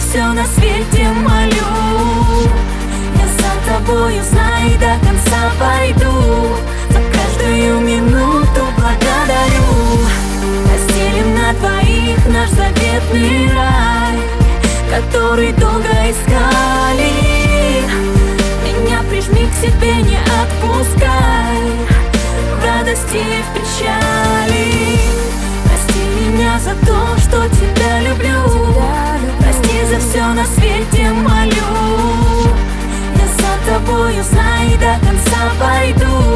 все на свете молю. Я за тобою, знай, до конца пойду. За каждую минуту благодарю. Разделим на двоих наш заветный рай, который долго искали. Меня прижми к себе, не отпускай, в радости и в печали. Прости меня за то, что тебя люблю. Прости за все на свете молю. Я за тобою, знай, до конца пойду.